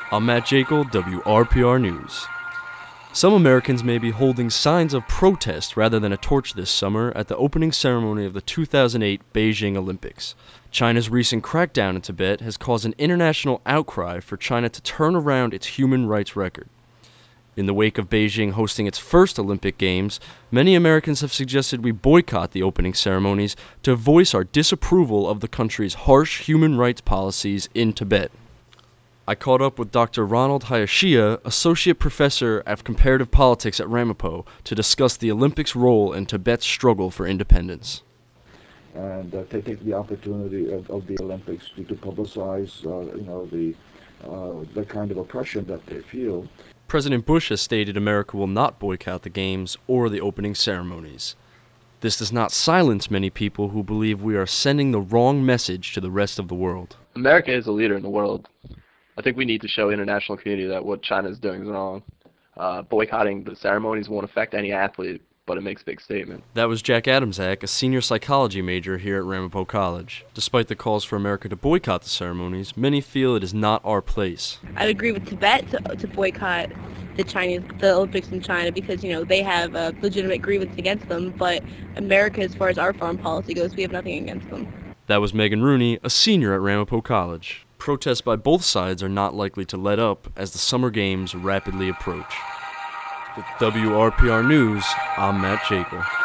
I'm Matt Jekyll, WRPR News. Some Americans may be holding signs of protest rather than a torch this summer at the opening ceremony of the 2008 Beijing Olympics. China's recent crackdown in Tibet has caused an international outcry for China to turn around its human rights record. In the wake of Beijing hosting its first Olympic Games, many Americans have suggested we boycott the opening ceremonies to voice our disapproval of the country's harsh human rights policies in Tibet. I caught up with Dr. Ronald Hayashiya, Associate Professor of Comparative Politics at Ramapo, to discuss the Olympics' role in Tibet's struggle for independence. And take the opportunity of the Olympics to publicize, the kind of oppression that they feel. President Bush has stated America will not boycott the Games or the opening ceremonies. This does not silence many people who believe we are sending the wrong message to the rest of the world. America is a leader in the world. I think we need to show international community that what China is doing is wrong. Boycotting the ceremonies won't affect any athlete, but it makes a big statement. That was Jack Adamczak, a senior psychology major here at Ramapo College. Despite the calls for America to boycott the ceremonies, many feel it is not our place. I'd agree with Tibet to boycott the Olympics in China because, they have a legitimate grievance against them, but America, as far as our foreign policy goes, we have nothing against them. That was Megan Rooney, a senior at Ramapo College. Protests by both sides are not likely to let up as the Summer Games rapidly approach. With WRPR News, I'm Matt Jekyll.